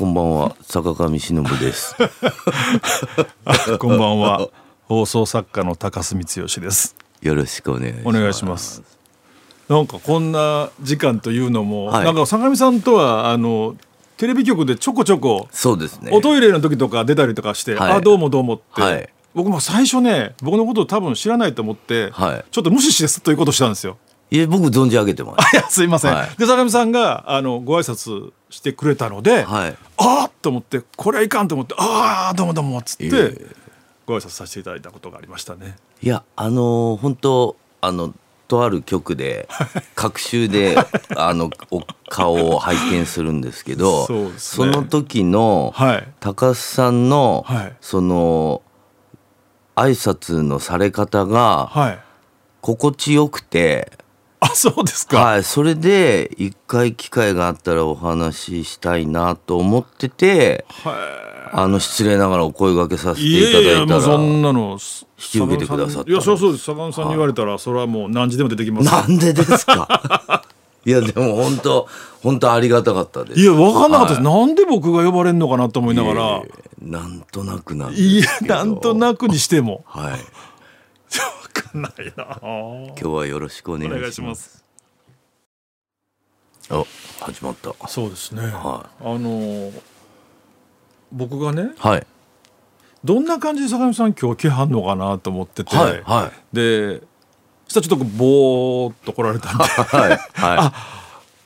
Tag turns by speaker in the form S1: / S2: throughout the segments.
S1: こんばんは、坂上忍です。
S2: こんばんは、放送作家の高須光義です。
S1: よろしくお願いします。
S2: お願いします。なんかこんな時間というのも、
S1: はい、
S2: なんか坂上さんとはテレビ局でちょこちょこ
S1: そうですね、
S2: おトイレの時とか出たりとかして、
S1: はい、
S2: あどうもどうもって、
S1: はい、
S2: 僕も最初ね僕のことを多分知らないと思って、はい、ちょっと無視してすっということしたんですよ。
S1: いや僕存じ上げてます。
S2: いやすいません、
S1: はい、
S2: で坂上さんがご挨拶してくれたので、はい、あっと思ってこれはいかんと思ってああどうもどうもっつって、ご挨拶させていただいたことがありましたね。
S1: いや本当とある局で隔週でお顔を拝見するんですけどそうですね、その時の、はい、高須さんの、はい、その挨拶のされ方が、はい、心地よくて、
S2: あそうですか、
S1: はい、それで一回機会があったらお話ししたいなと思ってて、失礼ながらお声掛けさせていただいたら、いやいやもうそんなの引き受けてくださった。
S2: いやそうです。坂上さんに言われたらそれはもう何時でも出てきます。
S1: なんでですか。いやでも本当ありがたかったです。
S2: いや分かんなかったです、はい、なんで僕が呼ばれるのかなと思いながら、
S1: なんとなくなんですけど、
S2: いやなんとなくにしても、
S1: はい
S2: 分かんないな。
S1: 今日はよろしくお願いします。あ、始まった。
S2: そうですね、
S1: はい、
S2: 僕がね、
S1: はい、
S2: どんな感じで坂上さん今日来はんのかなと思ってて、
S1: はいはい、
S2: でそしたらちょっとボーっと来られたんで、はいはい、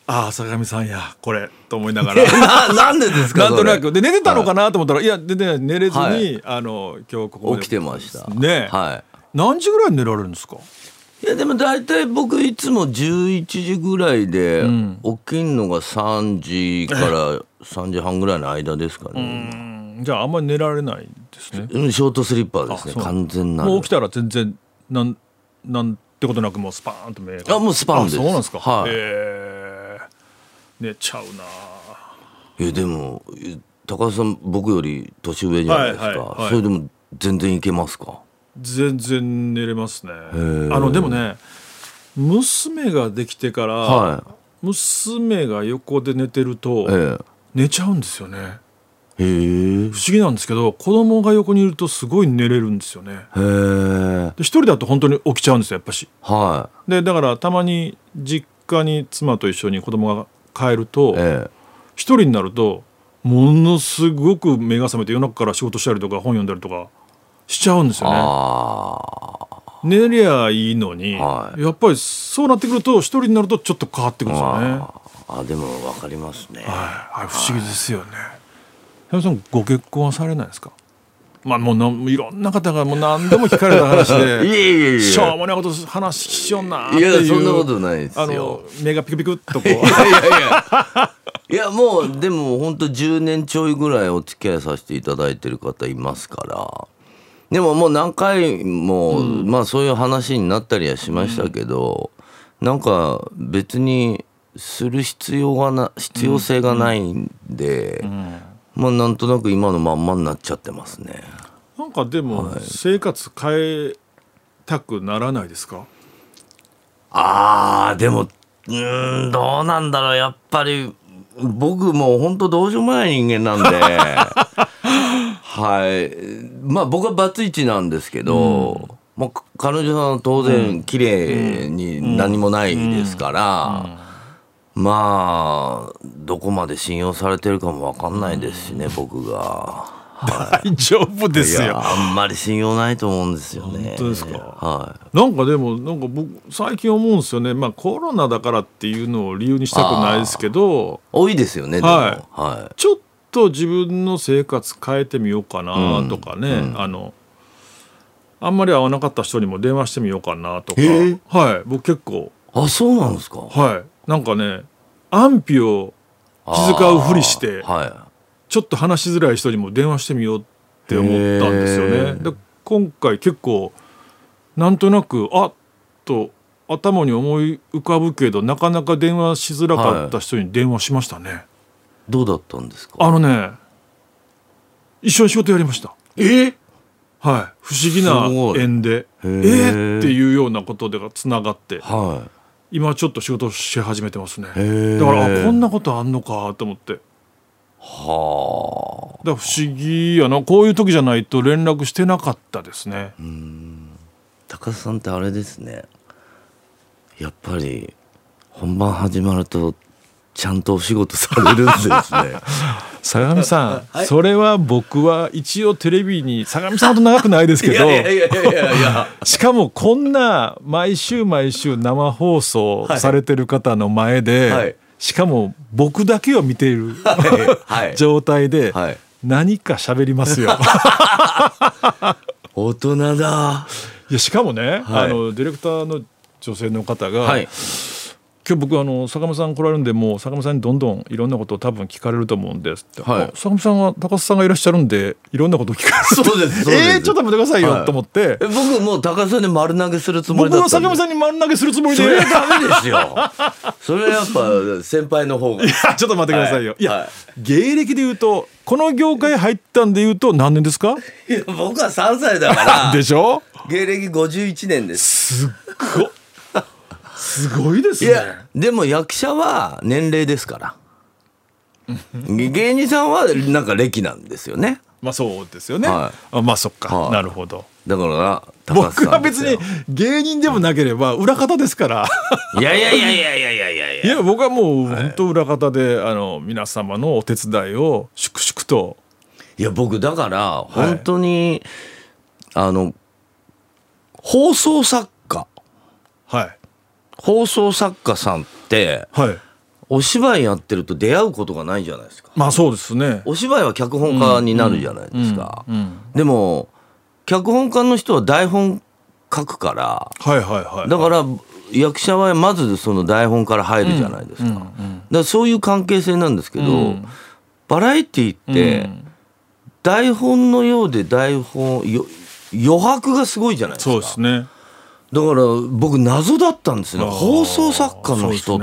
S2: あ坂上さんやこれと思いながら
S1: なんでですか。
S2: なんとなくで寝てたのかなと思ったら、はい、いやで寝れずに、はい、今日ここで
S1: 起きてました
S2: ね、はい、何時ぐらいに寝られるんですか。
S1: いやでも大体僕いつも11時ぐらいで、起きんのが3時から3時半ぐらいの間ですかね。
S2: じゃああんまり寝られないですね。
S1: ショートスリッパーですね。完全なる。
S2: もう起きたら全然なんてことなくもうスパーンと目が。
S1: もうスパンです。
S2: そうなんですか。
S1: はい、
S2: 寝ちゃうな。
S1: でも高須さん僕より年上じゃないですか、はいはいはい、それでも全然いけますか。
S2: 全然寝れますね。でもね娘ができてから、はい、娘が横で寝てると、寝ちゃうんですよね。不思議なんですけど子供が横にいるとすごい寝れるんですよね。で一人だと本当に起きちゃうんですよやっぱし、
S1: はい、
S2: でだからたまに実家に妻と一緒に子供が帰ると、一人になるとものすごく目が覚めて夜中から仕事したりとか本読んだりとかしちゃうんですよね。寝りゃいいのに、はい、やっぱりそうなってくると一人になるとちょっと変わってくるんですよね。
S1: でも分かりますね、
S2: はい、不思議ですよね。山さんご結婚はされないですか。もういろんな方がもう何でも聞かれた話でしょうもないこと話しよんなっていう。
S1: いやそんなことないですよ。
S2: 目がピクピクっとこう
S1: いやもうでも本当10年ちょいぐらいお付き合いさせていただいてる方いますから。でももう何回も、そういう話になったりはしましたけど、なんか別にする必要性がないんで、なんとなく今のまんまになっちゃってますね。
S2: なんかでも、生活変えたくならないですか。
S1: でもどうなんだろう。やっぱり僕もう本当どうしようもない人間なんではい、僕はバツイチなんですけど、彼女さんは当然綺麗に何もないですから、どこまで信用されてるかも分かんないですしね、僕が、
S2: はい、大丈夫ですよ。
S1: あんまり信用ないと思うんですよね。
S2: 本当ですか。
S1: はい、
S2: なんかでも僕最近思うんですよね。コロナだからっていうのを理由にしたくないですけど
S1: 多いですよね。でも、はい、
S2: ちょっと自分の生活変えてみようかなとかね、あんまり会わなかった人にも電話してみようかなとか、はい、僕結構
S1: そうなんですか。
S2: はい、なんかね安否を気遣うふりして、ちょっと話しづらい人にも電話してみようって思ったんですよね。で今回結構なんとなくと頭に思い浮かぶけどなかなか電話しづらかった人に電話しましたね。
S1: どうだったんですか。
S2: 一緒に仕事やりました。はい、不思議な縁でっていうようなことでつながって、今ちょっと仕事し始めてますね。だからこんなことあんのかと思って。 だ不思議やな、こういう時じゃないと連絡してなかったですね。
S1: 高須さんってあれですね、やっぱり本番始まるとちゃんとお仕事されるんですね。
S2: 相模さん、
S1: はい、
S2: それは僕は一応テレビに相模さんほど長くないですけどしかもこんな毎週毎週生放送されてる方の前で、はい、しかも僕だけを見ている、はい、状態で何か喋りますよ。
S1: 大人だ。
S2: いやしかもね、はい、ディレクターの女性の方が、はい、今日僕坂本さん来られるんで、もう坂本さんにどんどんいろんなことを多分聞かれると思うんですって、はい、坂本さんは高須さんがいらっしゃるんでいろんなことを聞かれる。
S1: そうですそうです。
S2: ちょっと待ってくださいよ、はい、と思って、
S1: 僕もう高須さんに丸投げするつもりだったんで。
S2: 僕も坂本さんに丸投げするつもりで。
S1: それはダメですよ。それはやっぱ先輩の方が。
S2: いやちょっと待ってくださいよ、はい、いや、
S1: はい、
S2: 芸歴で言うとこの業界入ったんで言うと何年ですか？
S1: いや僕は3歳だから
S2: でしょ。
S1: 芸歴51年です。
S2: すごいですね。
S1: いやでも役者は年齢ですから芸人さんはなんか歴なんですよね。
S2: まあそうですよね、はい、まあそっか、はい、なるほど。
S1: だから
S2: 僕は別に芸人でもなければ裏方ですから。
S1: いや
S2: いや僕はもう本当裏方で皆様のお手伝いを粛々と。
S1: いや僕だから本当に、はい、放送作家、
S2: はい、
S1: 放送作家さんって、はい、お芝居やってると出会うことがないじゃないですか。
S2: まあそうですね。
S1: お芝居は脚本家になるじゃないですか。でも脚本家の人は台本書くから、はいはいはい、だから役者はまずその台本から入るじゃないですか。だからそういう関係性なんですけど、バラエティって台本のようで台本余白がすごいじゃないですか。
S2: そうですね。
S1: だから僕謎だったんですよね。放送作家の人って、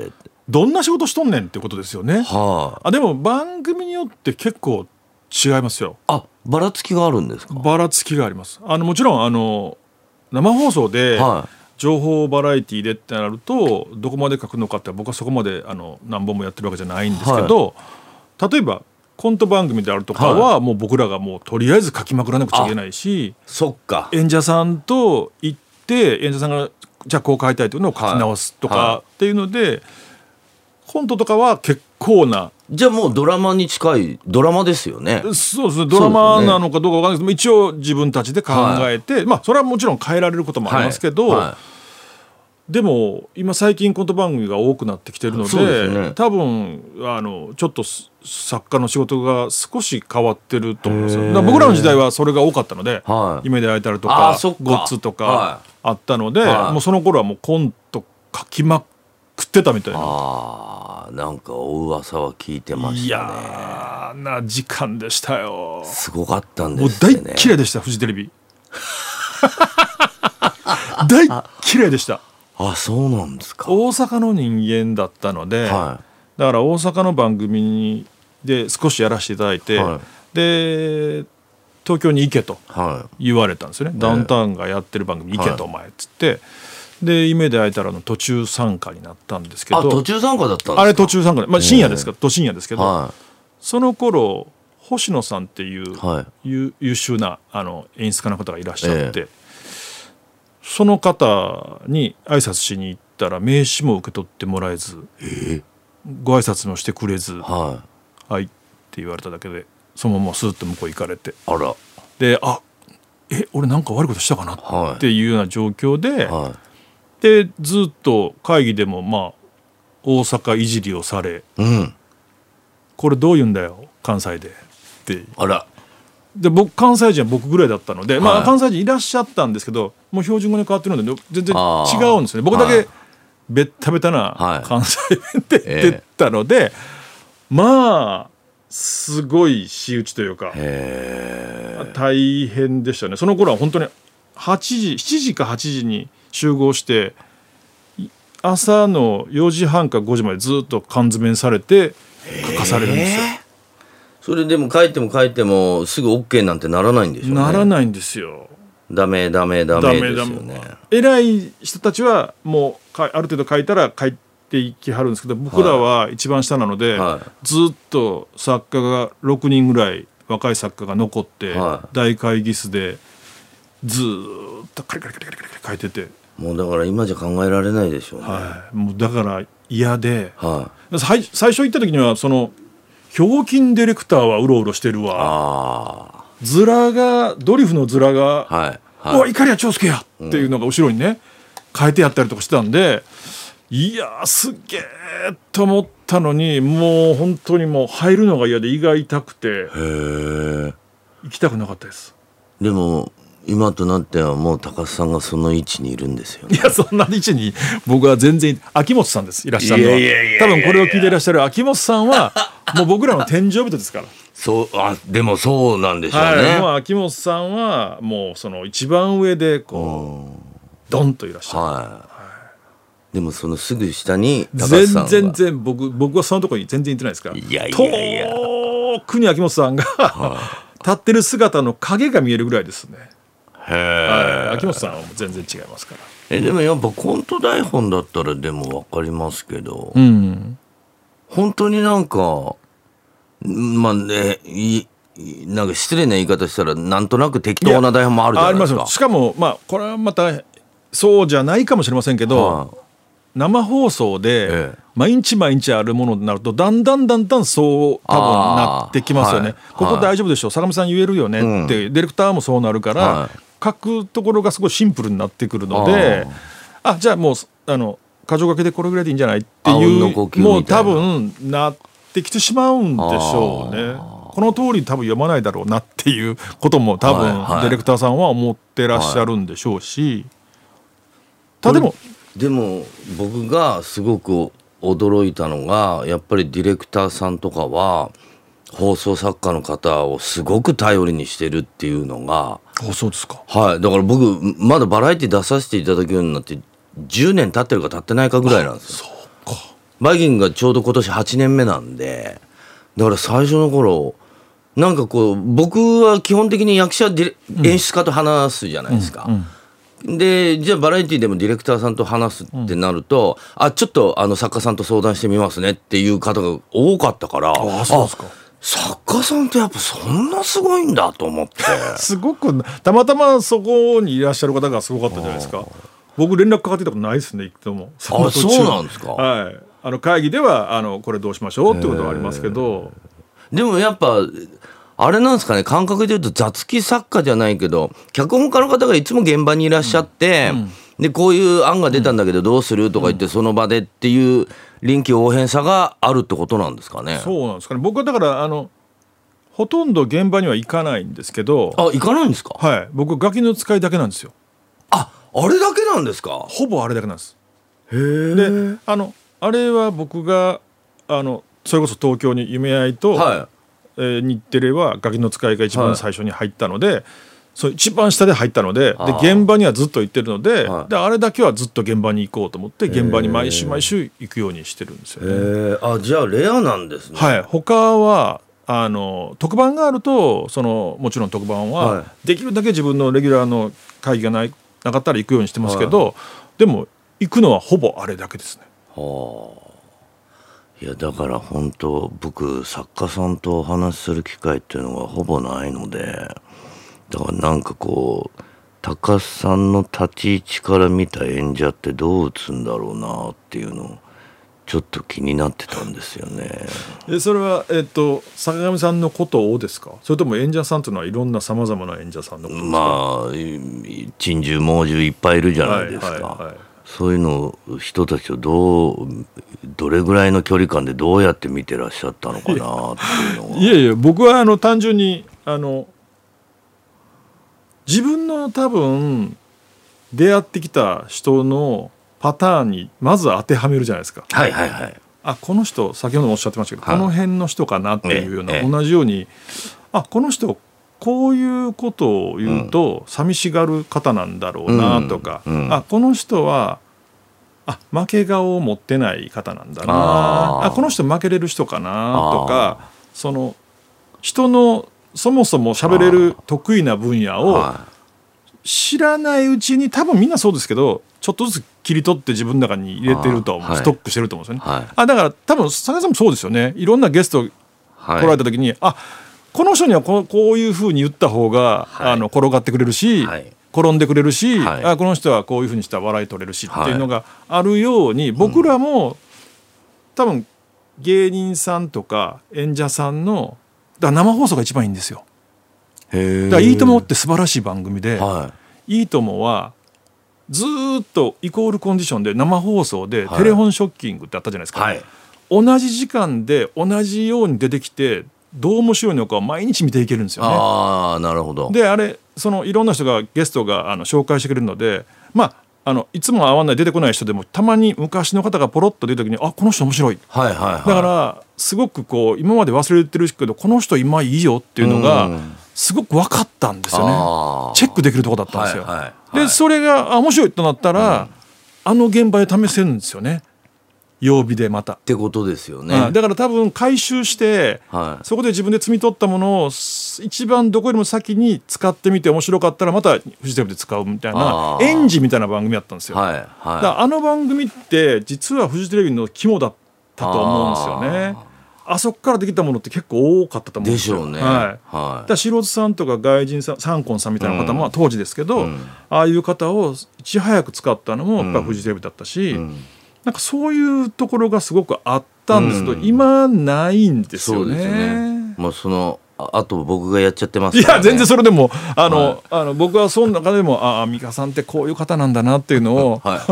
S1: ね、
S2: どんな仕事しとんねんってことですよね。はあ、でも番組によって結構違いますよ。
S1: あ、ばらつきがあるんですか？
S2: ばらつきがあります。もちろん生放送で情報バラエティでってなるとどこまで書くのかって僕はそこまで何本もやってるわけじゃないんですけど、はい、例えばコント番組であるとかはもう僕らがもうとりあえず書きまくらなくちゃいけないし、
S1: そっか、
S2: 演者さんと行って演者さんがじゃあこう書いたいというのを書き直すとかっていうので、はいはい、コントとかは結構な。
S1: じゃあもうドラマに近いドラマですよね。
S2: そうですね。ドラマなのかどうかわかんないですけど、一応自分たちで考えて、はい、まあそれはもちろん変えられることもありますけど、はいはい、でも今最近コント番組が多くなってきてるの で、多分ちょっと作家の仕事が少し変わってると思うんですよ。だから僕らの時代はそれが多かったので、はい、夢で会えたりとかゴッツとかあったので、はい、もうその頃はもうコント書きまくってたみたいな。
S1: なんかお噂は聞いてましたね。い
S2: やな時間でしたよ。
S1: すごかったんですね。
S2: もう大嫌いでした、フジテレビ。大嫌いでした。
S1: あ、そうなんですか。
S2: 大阪の人間だったので、はい、だから大阪の番組で少しやらせていただいて、はい、で東京に行けと言われたんですよね、ダウンタウンがやってる番組行けとお前っつって、で夢で会えたらの途中参加になったんですけど。
S1: あ、途中参加だったんですか。
S2: あれ途中参加、まあ、深夜ですから、都深夜ですけど、はい、その頃星野さんっていう、はい、優秀な演出家の方がいらっしゃって、その方に挨拶しに行ったら名刺も受け取ってもらえず、ご挨拶もしてくれず、はいって言われただけでそのままスーッと向こう行かれて、
S1: あら
S2: で、俺なんか悪いことしたかなっていうような状況で、でずっと会議でもまあ大阪いじりをされ、これどう言うんだよ関西でって。
S1: あら。
S2: で僕関西人は僕ぐらいだったので、まあ関西人いらっしゃったんですけど、もう標準語に変わってるので全然違うんですね。僕だけベッタベタな関西弁で出たので、まあすごい仕打ちというか大変でしたね。その頃は本当に7時か8時に集合して朝の4時半か5時までずっと缶詰にされて書かされるんですよ。
S1: それでも書いてもすぐ OK なんてならないんでしょうね。
S2: ならないんですよ。
S1: ダメですよね。
S2: 偉い人たちはもうある程度書いたら書いていきはるんですけど、僕らは一番下なので、ずっと作家が6人ぐらい若い作家が残って、大会議室でずーっとカリカリカリカリカリ書いてて、
S1: もうだから今じゃ考えられないでしょうね。
S2: もうだから嫌で、最初行った時にはそのひょうきんディレクターはうろうろしてるわ、ドリフの面が、おい、碇谷長介やっていうのが後ろにね、変えてやったりとかしてたんで、いやすげえと思ったのに、もう本当にもう入るのが嫌で胃が痛くて行きたくなかったです。
S1: でも今となってはもう高須さんがその位置にいるんですよね。
S2: いや、そんな位置に僕は全然。秋元さんです、いらっしゃるのは。多分これを聞いていらっしゃる秋元さんはもう僕らの天井人ですから。
S1: でもそうなんでしょうね。
S2: もう秋元さんはもうその一番上でこうドンといらっしゃる。
S1: でもそのすぐ下に高須さんが
S2: 全然僕はそのところに全然行ってないですから。遠くに秋元さんが立ってる姿の影が見えるぐらいですね。秋元さんはもう全然違いますから。
S1: でもやっぱコント台本だったらでも分かりますけど、本当になんかまあね、なんか失礼な言い方したらなんとなく適当な台本もあるじゃないですか。
S2: しかもまあこれはまたそうじゃないかもしれませんけど、生放送で毎日あるものになるとだんだんそう多分なってきますよね。ここ大丈夫でしょ、坂上さん言えるよねって、ディレクターもそうなるから、書くところがすごいシンプルになってくるので、じゃあもう箇条書きでこれぐらいでいいんじゃないっていうもう多分なってきてしまうんでしょうね。この通り多分読まないだろうなっていうことも多分ディレクターさんは思ってらっしゃるんでしょうし、
S1: でも僕がすごく驚いたのが、やっぱりディレクターさんとかは放送作家の方をすごく頼りにしてるっていうのが。
S2: そうですか。
S1: だから僕まだバラエティ出させていただくようになって10年経ってるか経ってないかぐらいなんですよ。バイキングがちょうど今年8年目なんで、だから最初の頃なんかこう僕は基本的に役者演出家と話すじゃないですか。でじゃあバラエティでもディレクターさんと話すってなると、ちょっと作家さんと相談してみますねっていう方が多かったから、
S2: そうですか。
S1: 作家さんってやっぱそんなすごいんだと思って
S2: すごくたまたまそこにいらっしゃる方がすごかったじゃないですか。僕連絡かかってたことないですね、いつも。
S1: そうなんですか。
S2: 会議ではこれどうしましょうってことはありますけど、
S1: でもやっぱあれなんですかね、感覚で言うと雑記作家じゃないけど脚本家の方がいつも現場にいらっしゃって、でこういう案が出たんだけどどうするとか言ってその場でっていう臨機応変さがあるってことなんですかね。
S2: そうなんですかね。僕はだからほとんど現場には行かないんですけど。
S1: 行かないんですか。
S2: 僕ガキの使いだけなんですよ。
S1: あれだけなんですか。
S2: ほぼあれだけなんです。であれは僕がそれこそ東京に夢愛と、日テレはガキの使いが一番最初に入ったので、一番下で入ったので、現場にはずっと行ってるので、あれだけはずっと現場に行こうと思って現場に毎週行くようにしてるんですよね。
S1: じゃあレアなんですね。
S2: 他は特番があるともちろん特番はできるだけ自分のレギュラーの会議がなかったら行くようにしてますけど、でも行くのはほぼあれだけですね。
S1: いやだから本当僕作家さんとお話しする機会っていうのがほぼないので、だからなんかこう高須さんの立ち位置から見た演者ってどう映るんだろうなっていうのをちょっと気になってたんですよね。
S2: それは坂上さんのことをですか、それとも演者さんというのはいろんなさまざまな演者さんのことですか。
S1: 珍獣猛獣いっぱいいるじゃないですか。そういうの人たちをどれぐらいの距離感でどうやって見てらっしゃったのかなっていうのは。
S2: いや僕は単純に自分の多分出会ってきた人のパターンにまず当てはめるじゃないですか。この人先ほどもおっしゃってましたけど、この辺の人かなっていうような、同じようにこの人こういうことを言うと寂しがる方なんだろうなとか、この人は負け顔を持ってない方なんだな、この人負けれる人かなとか、人のそもそも喋れる得意な分野を知らないうちに、多分みんなそうですけどちょっとずつ切り取って自分の中に入れてると思う、ストックしてると思うんですよね。だから多分坂井さんもそうですよね。いろんなゲスト来られた時にこの人にはこういうふうに言った方が、はい、転がってくれるし、はい、転んでくれるし、はい、この人はこういうふうにしたら笑い取れるしっていうのがあるように、僕らも多分芸人さんとか演者さんのだから生放送が一番いいんですよ。だからいいともって素晴らしい番組で、はい、いいともはずっとイコールコンディションで生放送でテレフォンショッキングってあったじゃないですか、はい、同じ時間で同じように出てきてどう面白いのかを毎日見ていけるんですよね。
S1: ああ、なるほど。
S2: でいろんな人がゲストが紹介してくれるので、いつも会わない出てこない人でもたまに昔の方がポロッと出た時にこの人面白い、はいはいはい、だからすごく今まで忘れてるけどこの人今いいよっていうのがすごく分かったんですよね。チェックできるところだったんですよ、はいはいはい、でそれが面白いとなったら、現場で試せるんですよね、曜日でまた
S1: ってことですよね、
S2: だから多分回収して、はい、そこで自分で摘み取ったものを一番どこよりも先に使ってみて面白かったらまたフジテレビで使うみたいな演じみたいな番組だったんですよ、はいはい、だから番組って実はフジテレビの肝だったと思うんですよね。あそこからできたものって結構多かったと思うんですよ。
S1: でしょうね、
S2: はいはい、だから素人さんとか外人さんサンコンさんみたいな方も当時ですけど、ああいう方をいち早く使ったのもやっぱフジテレビだったし、なんかそういうところがすごくあったんですけど、今ないんですよね。そうですね。
S1: もうあと僕がやっちゃってますからね。
S2: いや全然それでも僕はその中でも美香さんってこういう方なんだなっていうのを、
S1: はい、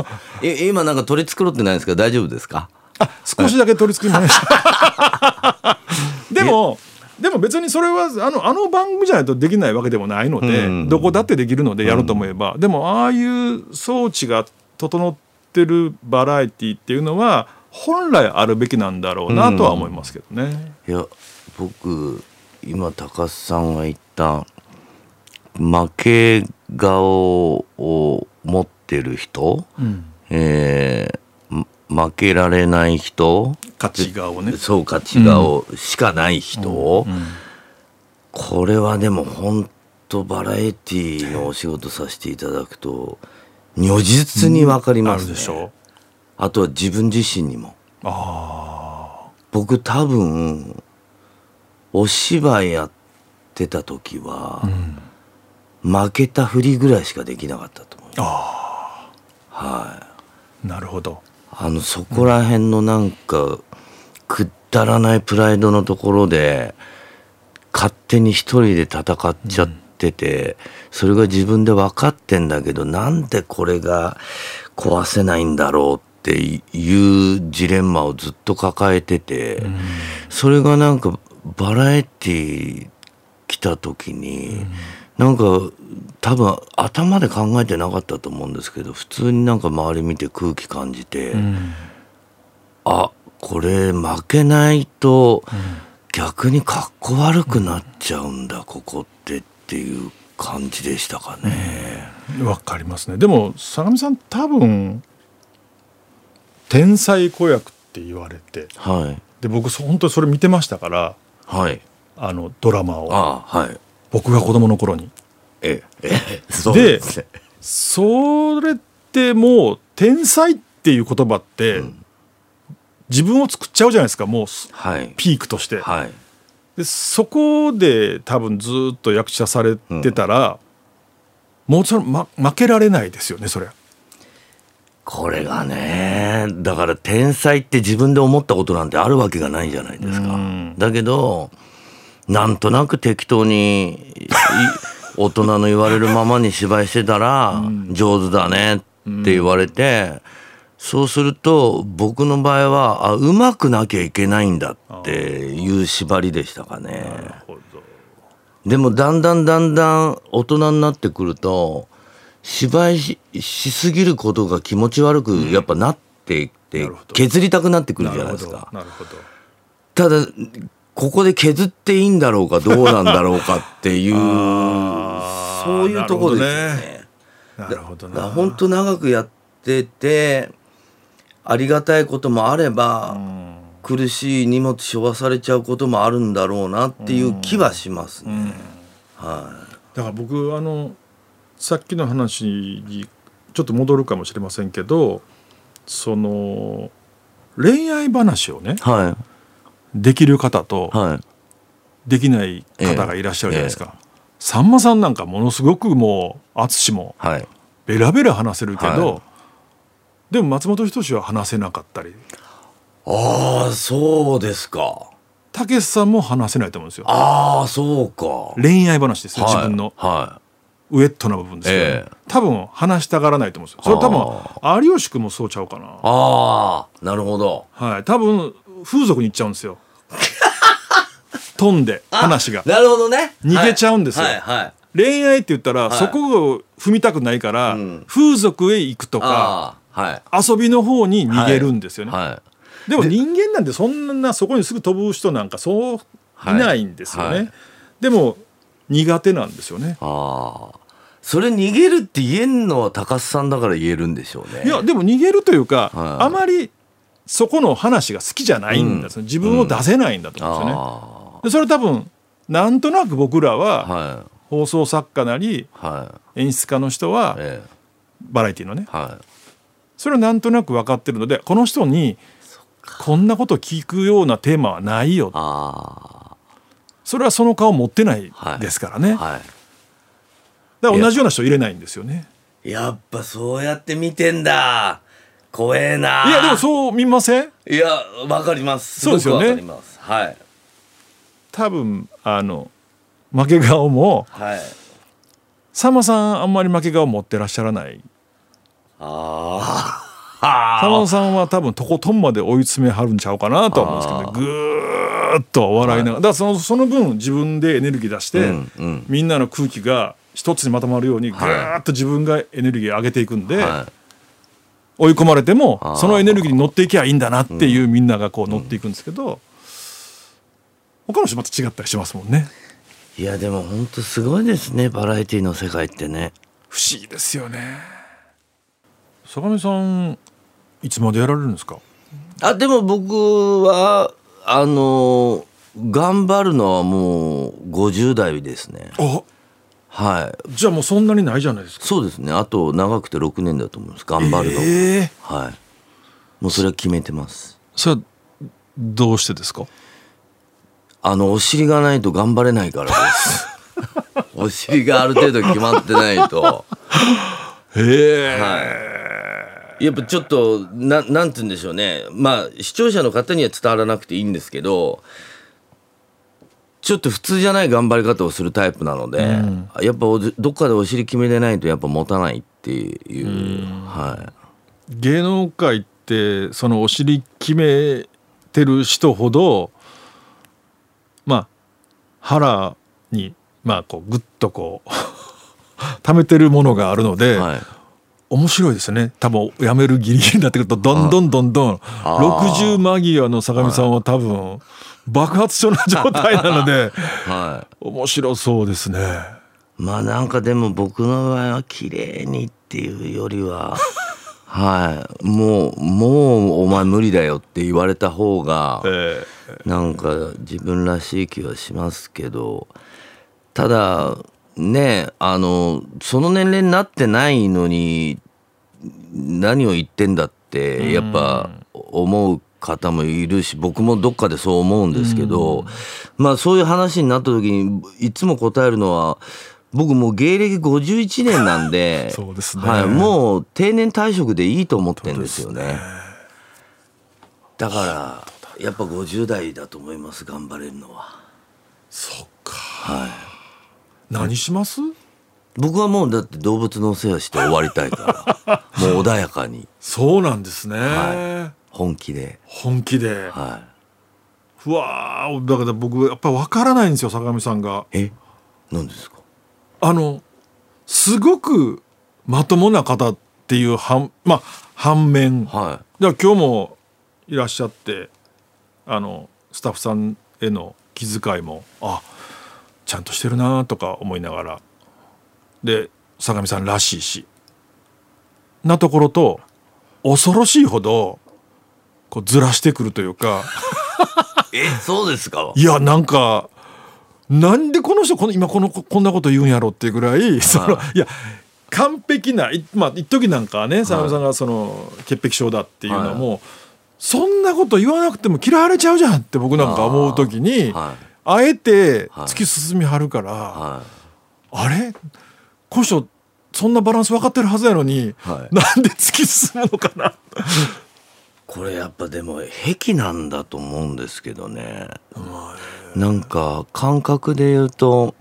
S1: 今なんか取り繕ってないんですけど大丈夫ですか？
S2: 少しだけ取り繕いましたでも別にそれは番組じゃないとできないわけでもないので、どこだってできるのでやろうと思えば、でもああいう装置が整ってるバラエティっていうのは本来あるべきなんだろうなとは思いますけどね、
S1: いや僕今高須さんが言った負け顔を持ってる人、負けられない人、
S2: 勝ち顔ね、
S1: そう勝ち顔しかない人、これはでも本当バラエティのお仕事させていただくと如実に分かりますね、あるでしょう。あとは自分自身にも。僕多分お芝居やってた時は、負けたふりぐらいしかできなかったと思う。はい。
S2: なるほど。
S1: そこら辺のなんかくだらないプライドのところで勝手に一人で戦っちゃってて、それが自分で分かってんだけどなんでこれが壊せないんだろうっていうジレンマをずっと抱えてて、それがなんかバラエティ来た時に、なんか多分頭で考えてなかったと思うんですけど、普通になんか周り見て空気感じて、これ負けないと逆にかっこ悪くなっちゃうんだ、ここっていう感じでしたかね。
S2: わかりますね。でも相模さん多分天才子役って言われて、で僕本当にそれ見てましたから、ドラマを、僕が子供の頃に。
S1: そうですね。
S2: それってもう天才っていう言葉って、自分を作っちゃうじゃないですか、もう、ピークとして、でそこで多分ずっと役者されてたら、もう負けられないですよね、それ。
S1: これがね、だから天才って自分で思ったことなんてあるわけがないじゃないですか。だけどなんとなく適当に大人の言われるままに芝居してたら上手だねって言われて、そうすると僕の場合は上手くなきゃいけないんだっていう縛りでしたかね。なるほど。でもだんだん大人になってくると芝居 しすぎることが気持ち悪くやっぱなっていって削りたくなってくるじゃないですか。
S2: なるほど。
S1: ただここで削っていいんだろうかどうなんだろうかっていうそういうところですよね。
S2: なるほどね。
S1: 本当長くやっててありがたいこともあれば、苦しい荷物背負わされちゃうこともあるんだろうなっていう気はしますね。
S2: だから僕さっきの話にちょっと戻るかもしれませんけど、その恋愛話をね、できる方と、 できない方がいらっしゃるじゃないですか、さんまさんなんかものすごくもう淳もベラベラ話せるけど、でも松本人志は話せなかったり、
S1: ああそうですか。
S2: たけしさんも話せないと思うんですよ。
S1: ああそうか。
S2: 恋愛話ですよ、自分のウエットな部分ですよ、多分話したがらないと思うんですよ。それ多分有吉君もそうちゃうかな。
S1: ああなるほど。
S2: はい、多分風俗に行っちゃうんですよ飛んで話が
S1: なるほどね、
S2: 逃げちゃうんですよ、恋愛って言ったら、そこを踏みたくないから、風俗へ行くとか、遊びの方に逃げるんですよね、でも人間なんてそんなそこにすぐ飛ぶ人なんかそういないんですよね、でも苦手なんですよね。
S1: それ逃げるって言えんのは高須さんだから言えるんでしょうね。
S2: いやでも逃げるというか、あまりそこの話が好きじゃないんです、自分を出せないんだと思うんですよね。でそれ多分なんとなく僕らは、放送作家なり、演出家の人は、バラエティのね、それはなんとなく分かってるので、この人にこんなこと聞くようなテーマはないよ、それはその顔持ってないですからね、だから同じような人入れないんですよね。
S1: やっぱそうやって見てんだ。怖えな。
S2: いやでもそう見ません？
S1: いやわかります。
S2: そうですよね。
S1: わかります。
S2: 多分負け顔も、さんまさんあんまり負け顔持ってらっしゃらない。さんまさんは多分とことんまで追い詰めはるんちゃうかなとは思うんですけどね、ぐーっと笑いながら、だからその分自分でエネルギー出して、みんなの空気が一つにまとまるようにぐーっと自分がエネルギー上げていくんで、追い込まれてもそのエネルギーに乗っていけばいいんだなっていう、みんながこう乗っていくんですけど、他の人また違ったりしますもんね。
S1: いやでも本当すごいですね、バラエティの世界ってね。
S2: 不思議ですよね。坂上さんいつまでやられるんですか？
S1: でも僕は頑張るのはもう50代ですね。じ
S2: ゃあもうそんなにないじゃないですか。
S1: そうですね、あと長くて6年だと思います、頑張るの、もうそれは決めてます。
S2: それはどうしてですか？
S1: お尻がないと頑張れないからですお尻がある程度決まってないとやっぱちょっとなんて言うんでしょうね、視聴者の方には伝わらなくていいんですけど、ちょっと普通じゃない頑張り方をするタイプなので、やっぱどっかでお尻決めてないとやっぱ持たないっていう、
S2: 芸能界ってそのお尻決めてる人ほど腹にこうグッとこう溜めてるものがあるので、面白いですね。多分やめるギリギリになってくるとどんどん60間際の坂上さんは多分爆発症な状態なので、面白そうですね。
S1: なんかでも僕の場合は綺麗にっていうよりはもうお前無理だよって言われた方がなんか自分らしい気はしますけど、ただねその年齢になってないのに何を言ってんだってやっぱ思う方もいるし、僕もどっかでそう思うんですけど、そういう話になった時にいつも答えるのは、僕もう芸歴51年なんで
S2: そうですね、
S1: もう定年退職でいいと思ってるんですよね。だからやっぱ50代だと思います、頑張れるのは。
S2: そっか、何します？
S1: 僕はもうだって動物のお世話して終わりたいからもう穏やかに。
S2: そうなんですね、
S1: 本気で
S2: うわー、だから僕やっぱり分からないんですよ、坂上さんが。
S1: 何ですか？
S2: すごくまともな方っていう反面、だから今日もいらっしゃってスタッフさんへの気遣いもちゃんとしてるなとか思いながら、で坂上さんらしいしなところと、恐ろしいほどこうずらしてくるというか
S1: そうですか？
S2: いやなんでこの人今こんなこと言うんやろっていうぐらい、いや完璧な一時なんかはね、坂上さんがその潔癖症だっていうのも、そんなこと言わなくても嫌われちゃうじゃんって僕なんか思う時に、 あえて突き進みはるから、
S1: はい、
S2: あれこの人そんなバランス分かってるはずやのに、はい、なんで突き進むのかな
S1: これやっぱでも癖なんだと思うんですけどね。なんか感覚で言うと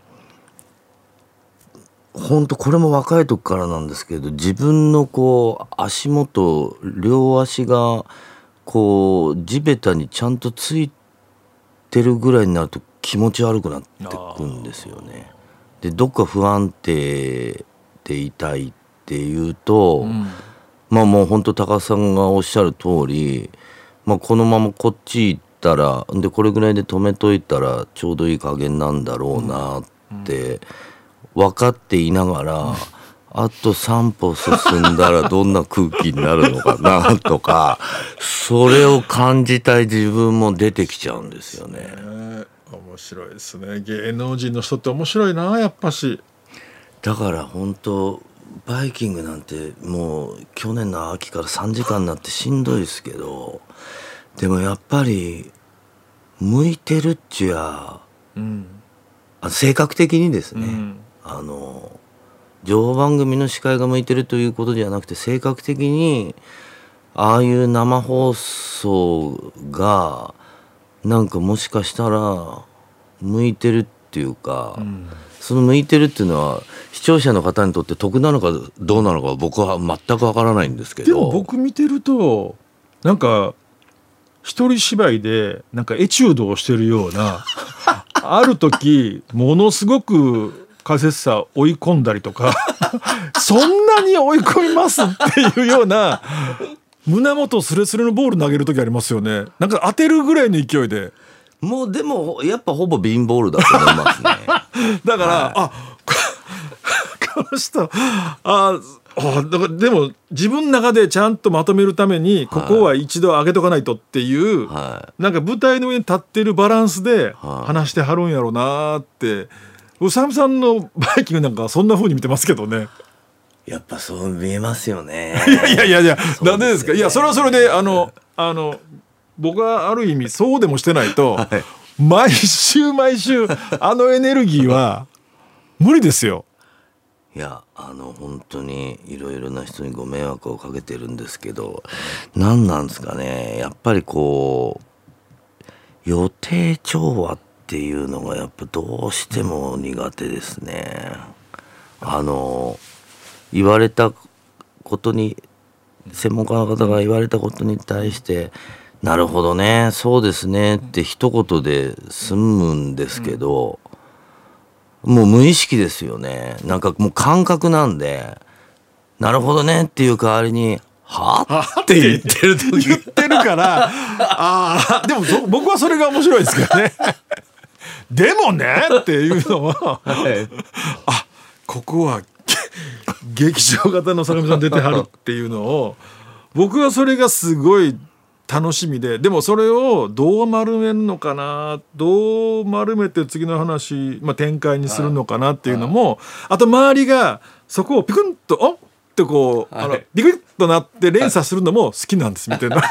S1: 本当これも若い時からなんですけど、自分のこう足元両足がこう地べたにちゃんとついてるぐらいになると気持ち悪くなってくんですよね。でどっか不安定でいたいっていうと、まあもう本当高須さんがおっしゃる通り、まあ、このままこっち行ったらでこれぐらいで止めといたらちょうどいい加減なんだろうなって分かっていながら、あと3歩進んだらどんな空気になるのかなとかそれを感じたい自分も出てきちゃうんですよね。
S2: 面白いですね。芸能人の人って面白いな、やっぱし。
S1: だから本当バイキングなんてもう去年の秋から3時間になってしんどいですけど、でもやっぱり向いてるっちゅや、性格的にですね、情報番組の司会が向いてるということではなくて、性格的にああいう生放送がなんかもしかしたら向いてるっていうか、その向いてるっていうのは視聴者の方にとって得なのかどうなのか僕は全くわからないんですけど、
S2: でも僕見てるとなんか一人芝居でなんかエチュードをしてるようなある時ものすごく解説者追い込んだりとかそんなに追い込みますっていうような胸元スレスレのボール投げる時ありますよね。なんか当てるぐらいの勢いで。
S1: もうでもやっぱほぼビンボールだと思いますね
S2: だから、はい、この人だからでも自分の中でちゃんとまとめるためにここは一度上げとかないとっていう、はい、なんか舞台の上に立ってるバランスで話してはるんやろうなって、宇佐美さんのバイキングなんかそんな風に見てますけどね。
S1: やっぱそう見えますよね。
S2: いやなんでですか。いやそれはそれで僕はある意味そうでもしてないと、はい、毎週あのエネルギーは無理ですよ。
S1: いや本当にいろいろな人にご迷惑をかけてるんですけど、何なんですかね、やっぱりこう予定調和っていうのがやっぱどうしても苦手ですね。言われたことに、専門家の方が言われたことに対してなるほどね、そうですねって一言で済むんですけど、もう無意識ですよね。なんかもう感覚なんで、なるほどねっていう代わりにはぁって言ってる時
S2: 言ってるからでも僕はそれが面白いですけどねでもねっていうのは、はい、ここは劇場型の坂上さん出てはるっていうのを僕はそれがすごい楽しみで、でもそれをどう丸めるのかな、どう丸めて次の話、展開にするのかなっていうのも、あと周りがそこをピクンとってこうビクッとなって連鎖するのも好きなんですみたいな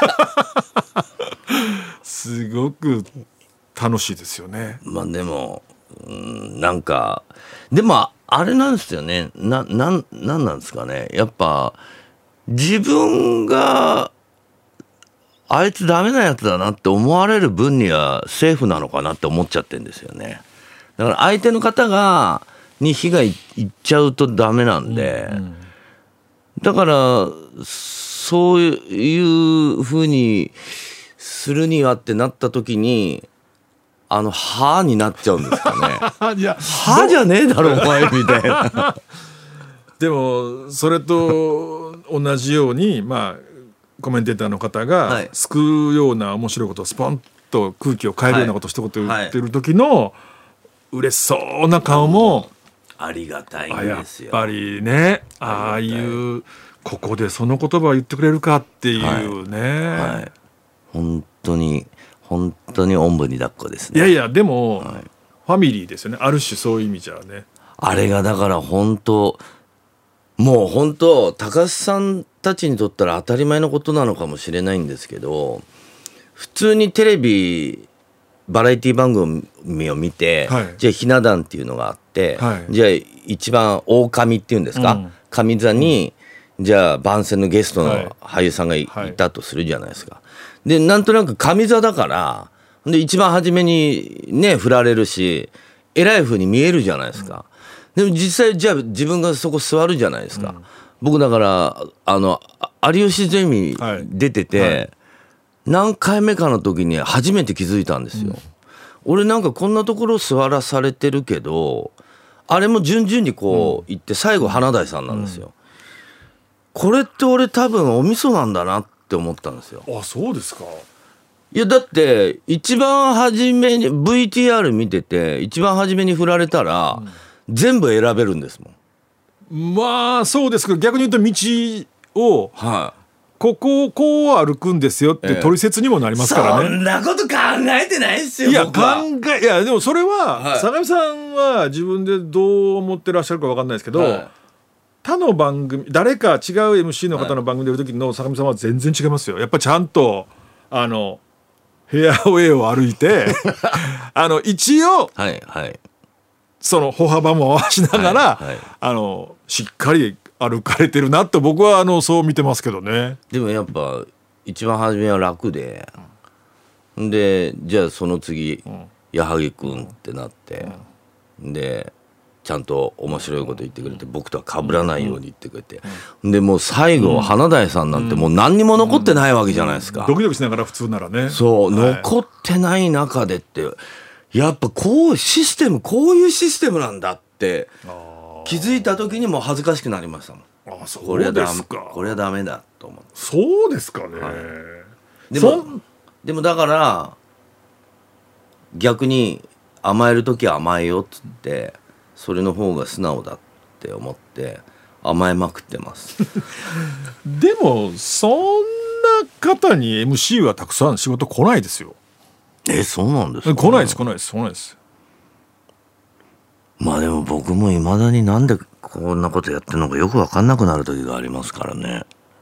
S2: すごく楽しいですよね。
S1: でもなんかでもあれなんですよね。なんですかね。やっぱ自分があいつダメなやつだなって思われる分にはセーフなのかなって思っちゃってんですよね。だから相手の方に被害いっちゃうとダメなんで、だからそういうふうにするにはってなった時にはになっちゃうんですかね。はじゃねえだろお前みたいな
S2: でもそれと同じようにコメンテーターの方が救うような面白いことをスポンと空気を変えるようなことを一言言ってる時の嬉しそうな顔も
S1: ありがたいんですよ。
S2: やっぱりね、ああいうここでその言葉を言ってくれるかっていうね、
S1: 本当におんぶに抱っこですね。
S2: いやでも、ファミリーですよね、ある種そういう意味じゃね。
S1: あれがだからもう本当高須さんたちにとったら当たり前のことなのかもしれないんですけど、普通にテレビバラエティ番組を見て、
S2: はい、
S1: じゃあひな壇っていうのがあって、はい、じゃあ一番大神っていうんですか、上座に、じゃあ番宣のゲストの俳優さんが いたとするじゃないですか。でなんとなく上座だからで一番初めにね振られるし偉い風に見えるじゃないですか。でも実際じゃあ自分がそこ座るじゃないですか。僕だから有吉ゼミ出てて、何回目かの時に初めて気づいたんですよ。俺なんかこんなところ座らされてるけどあれも順々にこう行って最後華大さんなんですよ。これって俺多分お味噌なんだなって思ったんですよ。
S2: あ、そうですか。
S1: いやだって一番初めに VTR 見てて一番初めに振られたら、全部選べるんですも
S2: ん。まあそうですけど逆に言うと道を、ここをこう歩くんですよって取説にもなりますからね。
S1: そんなこと考えてないですよ。
S2: いやいやでもそれは、相模さんは自分でどう思ってらっしゃるか分かんないですけど、他の番組誰か違う MC の方の番組で出る時の相模さんは全然違いますよ。やっぱちゃんとヘアウェイを歩いて一応、その歩幅も合わしながら、しっかり歩かれてるなと僕はそう見てますけどね。
S1: でもやっぱ一番初めは楽で、でじゃあその次、矢作君ってなって、でちゃんと面白いこと言ってくれて、僕とは被らないように言ってくれて、でもう最後、華大さんなんてもう何にも残ってないわけじゃないですか。
S2: ドキドキしながら普通ならね。
S1: そう、残ってない中でってやっぱこういうシステムなんだって気づいた時にもう恥ずかしくなりましたもん。
S2: あ、そうですか。
S1: これはダメだと思って。
S2: そうですかね。
S1: でもだから逆に甘える時は甘えよっつって、それの方が素直だって思って甘えまくってます
S2: でもそんな方に MC はたくさん仕事来ないですよ。
S1: そうなんですか、
S2: 来ないです。
S1: まあでも僕もいまだになんでこんなことやってるのかよく分かんなくなる時がありますからね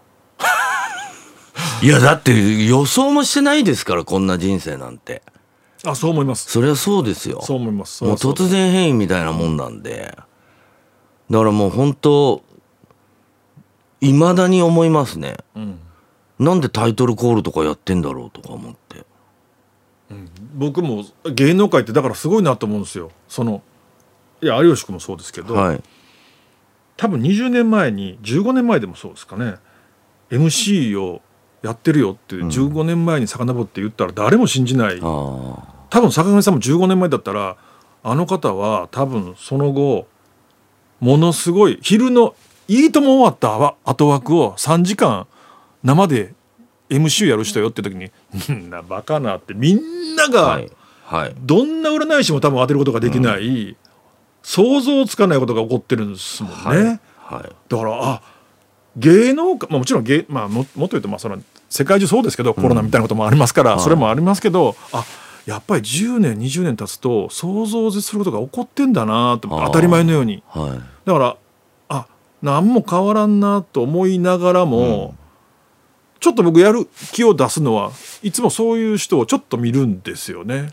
S1: いやだって予想もしてないですからこんな人生なんて。
S2: あ、そう思います。
S1: それはそうですよ。
S2: そう思います。
S1: もう突然変異みたいなもんなんで、だからもう本当いまだに思いますね、なんでタイトルコールとかやってんだろうとか思って、
S2: 僕も芸能界ってだからすごいなと思うんですよ。いや有吉君もそうですけど、多分20年前に15年前でもそうですかね、 MC をやってるよって15年前に遡って言ったら誰も信じない。多分坂上さんも15年前だったらあの方は多分その後ものすごい昼のいいとも終わった後枠を3時間生で MC やる人よって時になバカなってみんながどんな占い師も多分当てることができない、想像つかないことが起こってるんですもんね。だから芸能界、もちろんもっと言うとその世界中そうですけど、コロナみたいなこともありますから、それもありますけど、やっぱり10年20年経つと想像を絶することが起こってんだなと、当たり前のように、だから何も変わらんなと思いながらも、ちょっと僕やる気を出すのはいつもそういう人をちょっと見るんですよね。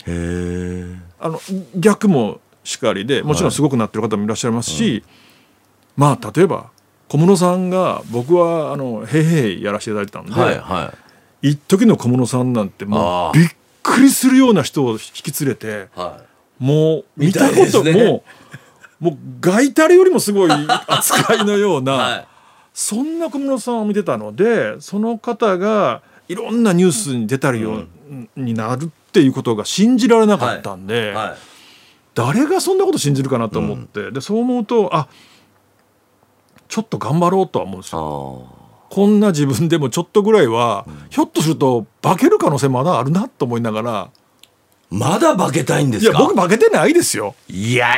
S2: 逆もしかりで、もちろんすごくなってる方もいらっしゃいますし、例えば小室さんが僕はへいへいやらせていただいてたんで、一時の小室さんなんてもうびっくりするような人を引き連れて、もう見たこともうガイタレよりもすごい扱いのような、そんな小室さんを見てたので、その方がいろんなニュースに出たりようになるっていうことが信じられなかったんで、誰がそんなこと信じるかなと思って、でそう思うとちょっと頑張ろうとは思うんですよ。こんな自分でもちょっとぐらいは、ひょっとすると化ける可能性まだあるなと思いながら。
S1: まだ化けたいんですか？
S2: いや僕化けてないですよ。
S1: いや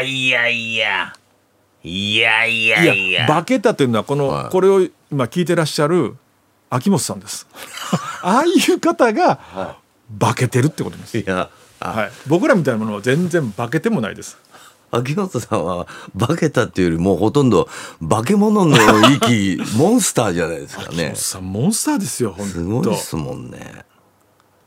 S2: 化けたというのはこれを今聞いてらっしゃる秋元さんですああいう方が化けてるってことです。僕らみたいなものは全然化けてもないです。
S1: 秋元さんは化けたっていうよりもほとんど化け物の域モンスターじゃないですかね。
S2: 秋元さんモンスターですよ。本当
S1: すごいですもんね。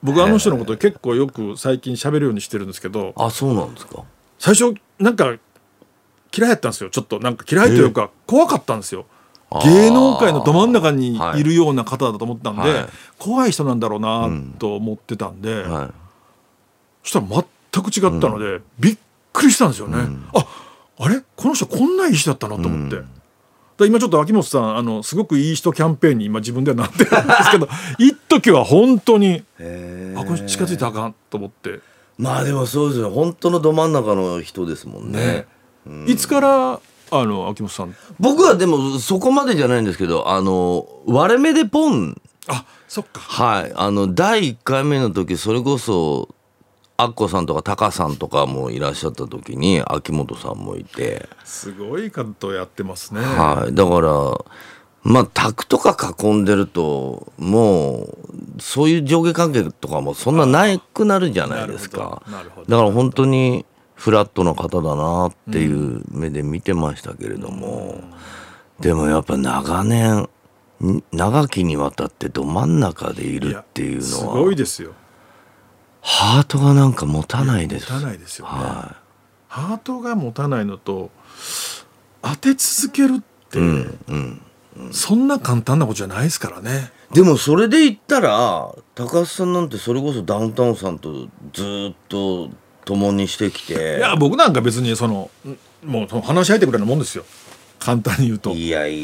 S2: 僕あの人のこと結構よく最近喋るようにしてるんですけど、
S1: あ、そうなんですか。
S2: 最初なんか嫌いやったんですよ。ちょっとなんか嫌いというか怖かったんですよ。芸能界のど真ん中にいるような方だと思ったんで、はい、怖い人なんだろうなと思ってたんで、はい、そしたら全く違ったので、びっくりしたんですよね。あれこの人こんないい人だったのと思って、今ちょっと秋元さんすごくいい人キャンペーンに今自分ではなってるんですけど一時は本当にこれ近づいたらあかんと思って。
S1: まあでもそうですよ、本当のど真ん中の人ですもんね。
S2: いつから秋元さん。
S1: 僕はでもそこまでじゃないんですけど、割れ目でポン、
S2: そっか、
S1: はい、第1回目の時、それこそアッコさんとかタカさんとかもいらっしゃった時に秋元さんもいて、
S2: すごい方やってますね。
S1: はい、だから卓とか囲んでるともうそういう上下関係とかもそんななくなるじゃないですか。だから本当にフラットな方だなっていう目で見てましたけれども、でもやっぱ長きにわたってど真ん中でいるっていうのは
S2: すごいですよ。
S1: ハートがなんか持たないです。
S2: 持たないですよね。ハートが持たないのと当て続けるって、そんな簡単なことじゃないですからね。
S1: でもそれで言ったら高橋さんなんてそれこそダウンタウンさんとずっと共にしてきて、
S2: いや僕なんか別にもう話し相手ぐらいのもんですよ、簡単に言うと。
S1: いや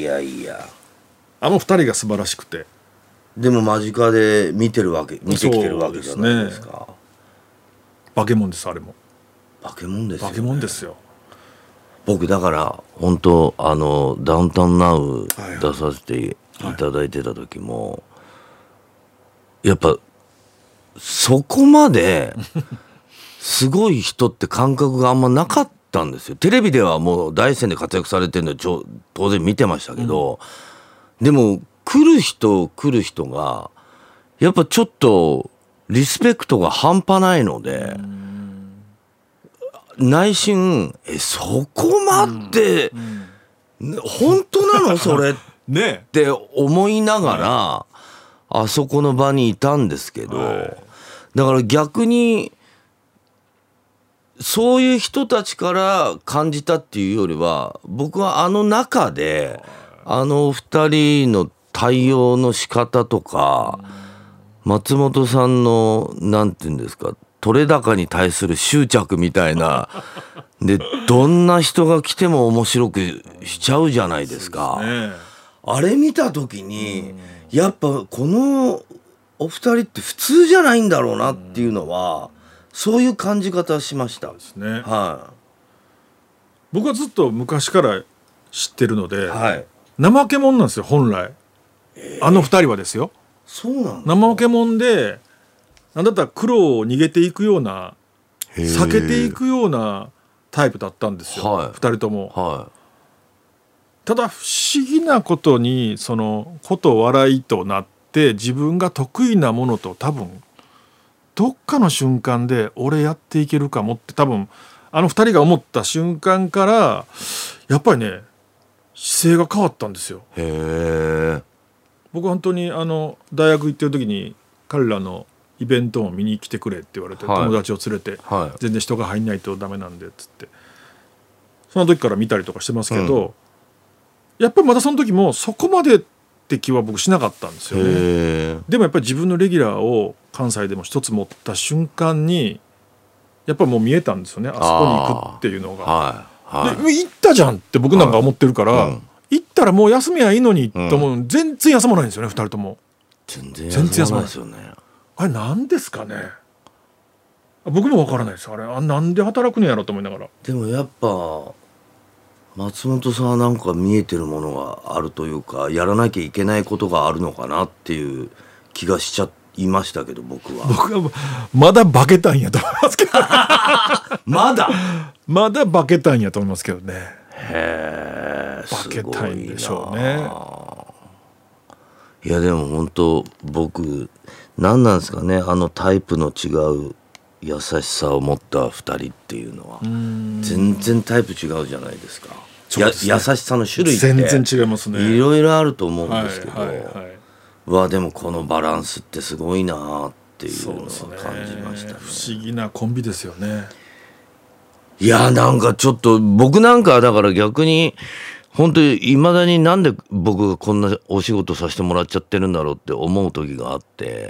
S2: 2人が素晴らしくて、
S1: でも間近で見てきてるわけじゃないですか。
S2: 化け物です。あれも
S1: 化け物ですよね。
S2: 化け物ですよ。
S1: 僕だから本当ダウンタウンナウ出させていただいてた時も、やっぱそこまですごい人って感覚があんまなかったんですよ。テレビではもう大戦で活躍されてるので当然見てましたけど、でも来る人がやっぱちょっとリスペクトが半端ないので、内心そこまで、本当なのそれって思いながらあそこの場にいたんですけど、だから逆にそういう人たちから感じたっていうよりは、僕は中で二人の対応の仕方とか、松本さんのなんていうんですか、取れ高に対する執着みたいなで、どんな人が来ても面白くしちゃうじゃないですか。あれ見た時にやっぱこのお二人って普通じゃないんだろうなっていうのは、そういう感じ方しましたですね。
S2: 僕はずっと昔から知ってるので、怠け者なんですよ本来。二人はですよ。
S1: そうなん
S2: 怠け者で、なんだったら苦労を逃げていくような、避けていくようなタイプだったんですよ、二人とも。ただ不思議なことにこと笑いとなって自分が得意なものと多分どっかの瞬間で俺やっていけるかもって多分二人が思った瞬間からやっぱりね姿勢が変わったんですよ。僕は本当に大学行ってる時に彼らのイベントを見に来てくれって言われて、友達を連れて、全然人が入んないとダメなんでっつって、その時から見たりとかしてますけど、やっぱりまたその時もそこまでって気は僕しなかったんですよね。でもやっぱり自分のレギュラーを関西でも一つ持った瞬間にやっぱりもう見えたんですよね、あそこに行くっていうのが。で行ったじゃんって僕なんか思ってるから、行ったらもう休みはいいのにと思う、全然休まないんですよね、2人とも。
S1: 全然休まないですよね。
S2: あれなんですかね。僕も分からないです。あれなんで働くのやろと思いながら。
S1: でもやっぱ松本さんはなんか見えてるものがあるというか、やらなきゃいけないことがあるのかなっていう気がしちゃいましたけど、僕は
S2: まだ化けたんやと思いますけど
S1: まだ
S2: 化けたんやと思いますけどね。
S1: 化
S2: けたいんでしょうね。
S1: いやでも本当僕何なんですかね、タイプの違う優しさを持った2人っていうのは全然タイプ違うじゃないですか。優しさの種類って
S2: 全然違いますね。
S1: いろいろあると思うんですけど、でもこのバランスってすごいなっっていうのは感じましたね。
S2: 不思議なコンビですよね。
S1: いやなんかちょっと僕なんかだから逆に本当にいまだになんで僕がこんなお仕事させてもらっちゃってるんだろうって思う時があって、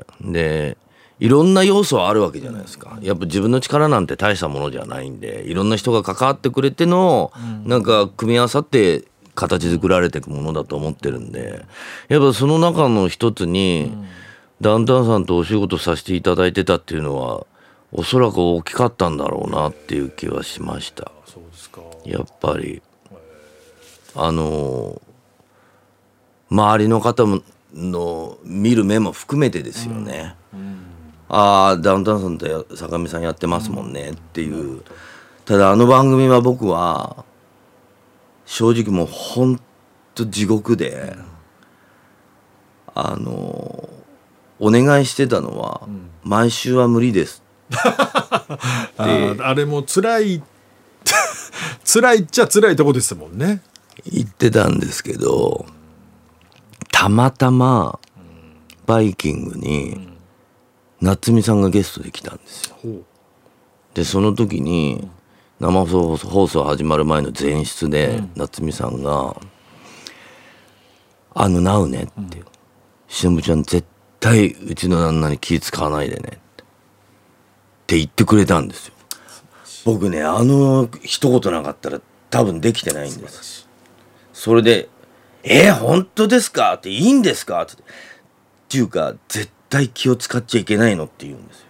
S1: でいろんな要素はあるわけじゃないですか。やっぱ自分の力なんて大したものじゃないんで、いろんな人が関わってくれてのなんか組み合わさって形作られていくものだと思ってるんで、やっぱその中の一つにダウンタウンさんとお仕事させていただいてたっていうのはおそらく大きかったんだろうなっていう気はしました。
S2: そうですか。
S1: やっぱり周りの方の見る目も含めてですよね。ああダウンタウンさんと坂上さんやってますもんねっていう。ただ番組は僕は正直もうほんと地獄で、お願いしてたのは、毎週は無理です
S2: あれも辛い辛いっちゃ辛いとこですもんね。
S1: 言ってたんですけど、たまたまバイキングに夏美さんがゲストで来たんですよ。でその時に生放送始まる前の前室で夏美さんが「なうね」って「しのぶちゃん絶対うちの旦那に気使わないでね」って言ってくれたんですよ。僕ね一言なかったら多分できてないんです。それで本当ですかっていいんですかっていうか絶対気を使っちゃいけないのって言うんですよ。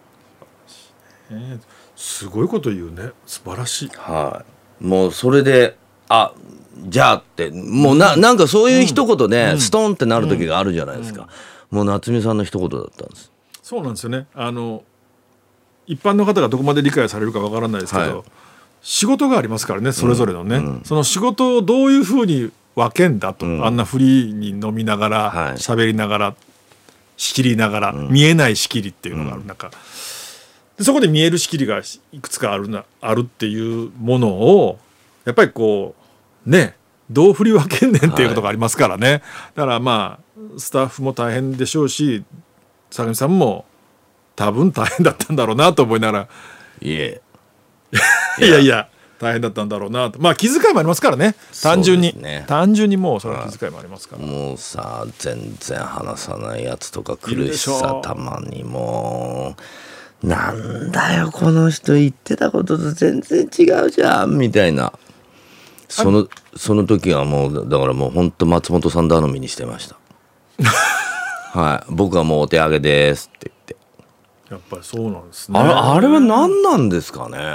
S2: すごいこと言うね。素晴らしい。
S1: はい。もうそれでじゃあってもうなんかそういう一言でストンってなる時があるじゃないですか。もう夏美さんの一言だったんです。
S2: そうなんですよね。一般の方がどこまで理解されるかわからないですけど、はい、仕事がありますからね、それぞれのね、その仕事をどういうふうに分けんだと、あんなフリーに飲みながら喋りながら仕切りながら、見えない仕切りっていうのがある中、でそこで見える仕切りがいくつかあるっていうものをやっぱりこうねどう振り分けんねんっていうことがありますからね、だからまあスタッフも大変でしょうし坂上さんも多分大変だったんだろうなと思いながらいや大変だったんだろうなと。まあ気遣いもありますからね、単純にもうそれは気遣いもありますから、
S1: もうさ全然話さないやつとか来るしさ、たまにもうなんだよこの人言ってたことと全然違うじゃんみたいな、その時はもうだからもうほんと松本さん頼みにしてましたはい、僕はもうお手上げですって言って。
S2: やっぱりそうなんですね。
S1: あれは何なんですかね、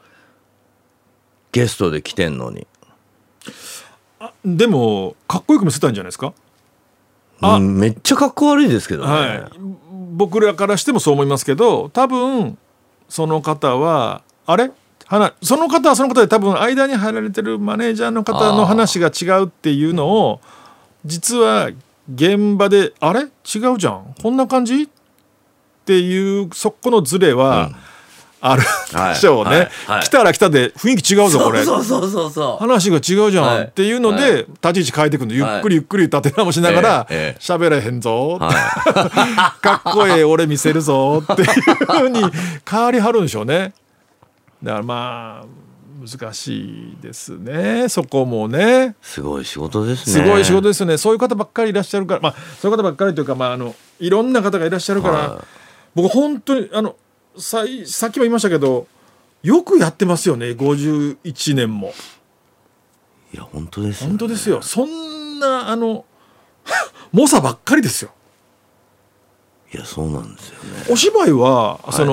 S1: ゲストで来てんのに。
S2: でもかっこよく見せたんじゃないですか。
S1: めっちゃかっこ悪いですけどね、
S2: はい、僕らからしてもそう思いますけど、多分その方はその方はその方で多分間に入られてるマネージャーの方の話が違うっていうのを実は現場で違うじゃんこんな感じっていうそこのズレはあるでしょうね、来たら来たで雰囲気違うぞこれ、
S1: そう
S2: 話が違うじゃんっていうので立ち位置変えていくの、ゆっくりゆっくり立て直しながら喋れへんぞ、かっこええ俺見せるぞっていうふうに変わりはるんでしょうね。だからまあ難しいですね、そこもね。すごい仕事ですね。すごい仕事ですよね。そういう方ばっかりいらっしゃるから、そういう方ばっかりというか、いろんな方がいらっしゃるから、僕本当にさっきも言いましたけどよくやってますよね、51年も。
S1: いや本当ですよね。
S2: 本当ですよ。そんな猛者ばっかりですよ。
S1: いやそうなんですよね。
S2: お芝居はじゃあ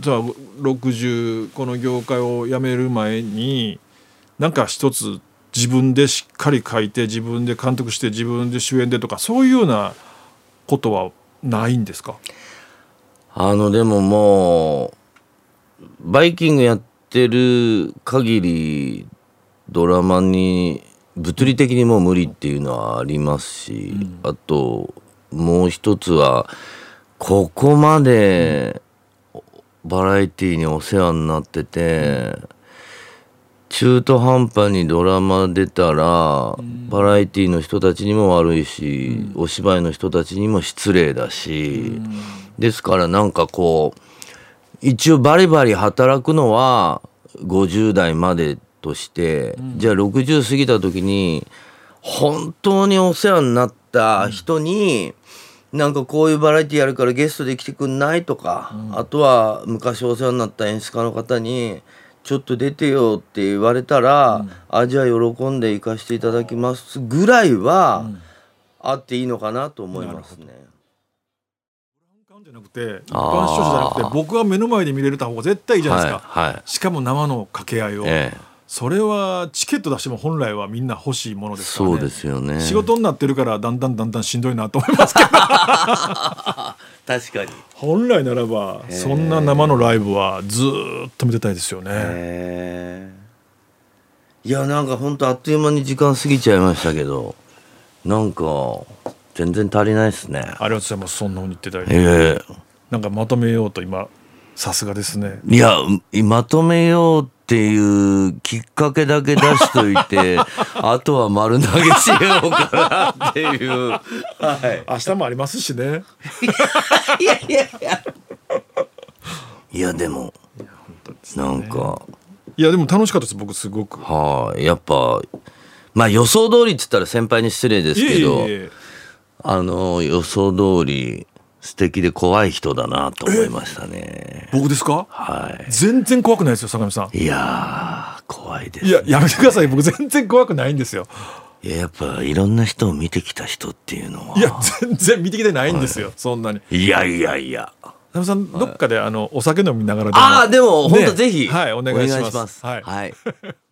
S2: 60この業界を辞める前になんか一つ自分でしっかり書いて自分で監督して自分で主演でとかそういうようなことはないんですか。
S1: でももうバイキングやってる限りドラマに物理的にもう無理っていうのはありますし、あともう一つはここまでバラエティにお世話になってて、中途半端にドラマ出たらバラエティの人たちにも悪いし、お芝居の人たちにも失礼だし、 ですからなんかこう一応バリバリ働くのは50代までとして、じゃあ60過ぎた時に本当にお世話になった人に、なんかこういうバラエティやるからゲストで来てくんないとか、あとは昔お世話になった演出家の方にちょっと出てよって言われたら、じゃあ喜んで行かせていただきますぐらいはあっていいのかなと思いますね。
S2: じゃなくて一般視聴者じゃなくて僕は目の前で見れるた方が絶対いいじゃないですか、
S1: はいはい、
S2: しかも生の掛け合いを、それはチケット出しても本来はみんな欲しいものですからね。
S1: そうですよね。
S2: 仕事になってるからだんだんしんどいなと思いますけど確
S1: かに
S2: 本来ならばそんな生のライブはずっと見てたいですよね。
S1: いやなんか本当あっという間に時間過ぎちゃいましたけど、なんか全然足りないですね。
S2: ありがとうございます。そんなふうに言っていただいて、なんかまとめようと今さすがですね。
S1: いやまとめようっていうきっかけだけ出しといてあとは丸投げしようかなっていう、はい、
S2: 明日もありますしね
S1: いやでもなんか
S2: いやでも楽しかったです。僕すごく
S1: やっぱまあ予想通りっつったら先輩に失礼ですけど、予想通り素敵で怖い人だなと思いましたね。
S2: 僕ですか？
S1: はい。
S2: 全然怖くないですよ坂上さん。
S1: いやー怖いです、ね。
S2: いややめてください。僕全然怖くないんですよ。
S1: いややっぱいろんな人を見てきた人っていうのは。
S2: いや全然見てきてないんですよ、はい、そんなに。
S1: いや
S2: 坂上さんどっかでお酒飲みながら
S1: でも本当ぜひ、
S2: はい、お願いします。
S1: はい